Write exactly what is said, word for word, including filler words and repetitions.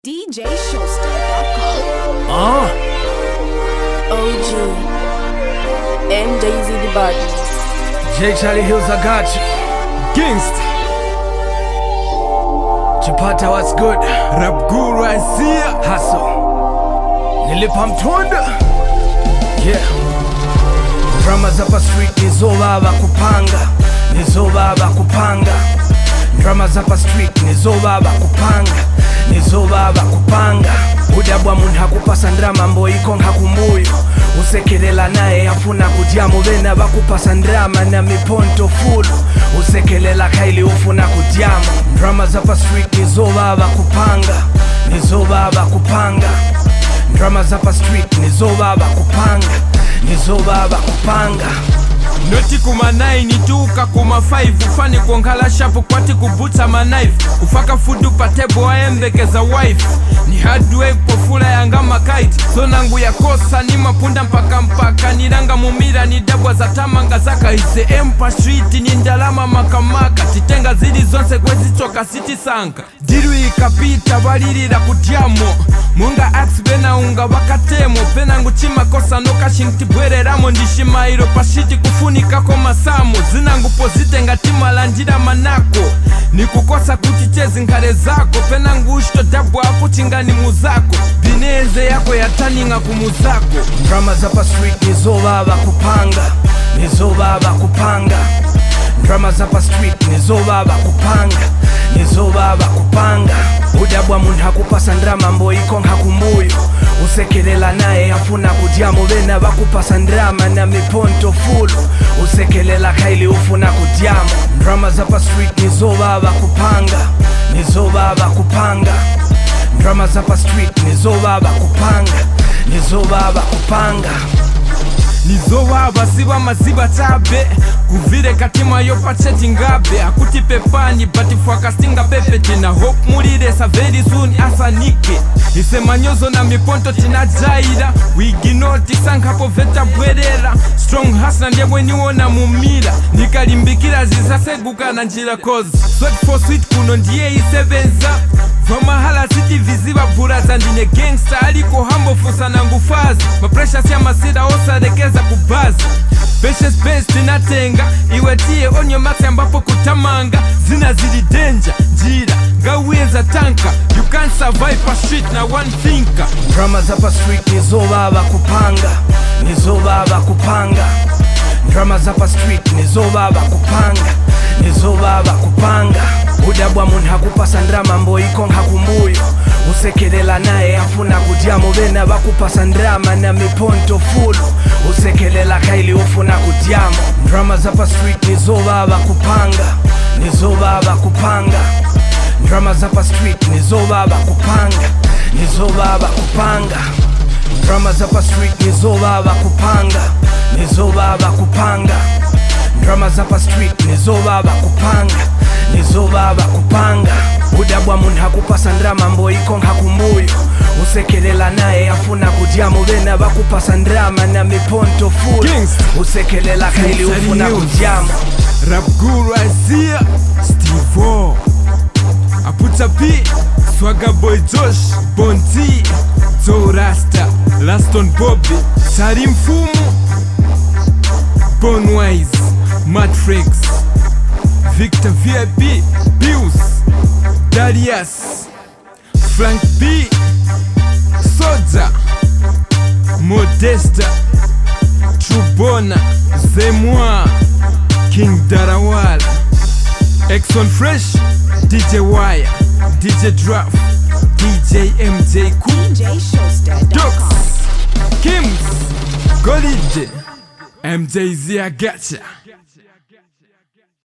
D J Showstar dot com. Uh. O G and Daisy the Body. J Charlie Hills, I got you. Gangsta. Chipata, what's good? Rap Guru, I see ya. Hustle. Nilipa mtunda. Yeah. Drama zapa street nizo baba kupanga. Nizo baba kupanga. Drama zapa street nizo baba kupanga. Nizo baba kupanga. Udabwa mundu hakupasa ndrama mboiko nkakumbuyo. Usekelela naye afuna kudiamo bena bakupasa ndrama na miponto fulu. Usekelela kaili ufuna kudiamo. Drama zapa street nizo baba kupanga. Nizo baba kupanga. Drama zapa street nizo baba kupanga. Nizo baba kupanga. Noti kuma nine tuka kuma five ufani kuongala shapu kwati kubuta ma knife ufaka fudu patebo aembekeza wife ni hardware pofula yanga makaiti so nangu ya kosa ni mapunda mpaka mpaka niranga mumira ni dabwa za tamanga zaka ise empa street ni ndalama makamaka titenga zidi zonse kwezi choka city sanka diru ikapita walirira kutiamo munga ax bena unga wakatemo pena nguchima kosa noka shintibwere ramo ndishima iro pashiti kufu nikako masamo zinangu pozite ngatima landira manako nikukosa kutichezi nkare zako penangu ushto dabwa akuchingani muzako bineze yako yataninga kumuzako. Drama zapa street nizo baba kupanga. Nizo baba kupanga. Drama zapa street nizo baba kupanga. Nizo baba kupanga. Udabwa mundu hakupasa ndrama mboiko nkakumbuyo. Usekelela naye afuna kudiamo bena bakupasa ndrama na miponto fulu. Usekelela kaili ufuna kudiamo. Drama zapa street nizo baba kupanga. Nizo baba kupanga. Drama zapa street nizo baba kupanga. Nizo baba kupanga. Nizo baba siba maziba tabe kuvire katima yo pacheti ngabe akuti pepani bati forecastinga pepe tina hope mulire sa very soon asanike isema nyozo na miponto tina jaira wiginoti sankapo veta bwerera strong hustle ndiye mwenyeona mumira nikalimbikira zisaseguka na njira cause sweat for sweet kuno ndiye isebeza vamahala city viziva buraza ndine gangsta aliko hambo fusa na ngufazi mapresha siya masida osa rekeza kubaza Patience based tinatenga iwetie onyo mati ambapo kutamanga zina zili danger njira gaweza tanka you can't survive pa street na one thinker. Drama zapa street nizo baba kupanga. Nizo baba kupanga. Drama zapa street nizo baba kupanga. Nizo baba kupanga. Udabwa mundu hakupasa ndrama mboiko nkakumbuyo. Usekelela naye afuna kudiamo bena bakupasa ndrama na miponto fulu. Usekelela kaili ufuna kudiamo. Drama zapa street nizo baba kupanga. Nizo baba kupanga. Drama zapa street nizo baba kupanga. Nizo baba kupanga. Drama zapa street nizo baba kupanga. Nizo baba kupanga. Drama zapa street nizo baba kupanga. Nizo baba kupanga. Udabwa mundu hakupasa ndrama mboiko nkakumbuyo. Usekelela naye afuna kudiamo bena bakupasa ndrama na miponto fulu. Usekelela kaili ufuna kudiamo. Rap Guru Azia Steve Aputa P Swagga Boy Josh Bonti Zo Rasta Laston Bobby Sarim Fumu Bonwise Matrix Victor V I P Pius Darius Frank B Soja Modesta Chubona Zemwa King Darawala Exxon Fresh D J Wire D J Draft D J M J Cool D J Showstar dot com. Docs Kims Golide M J Z I gotcha.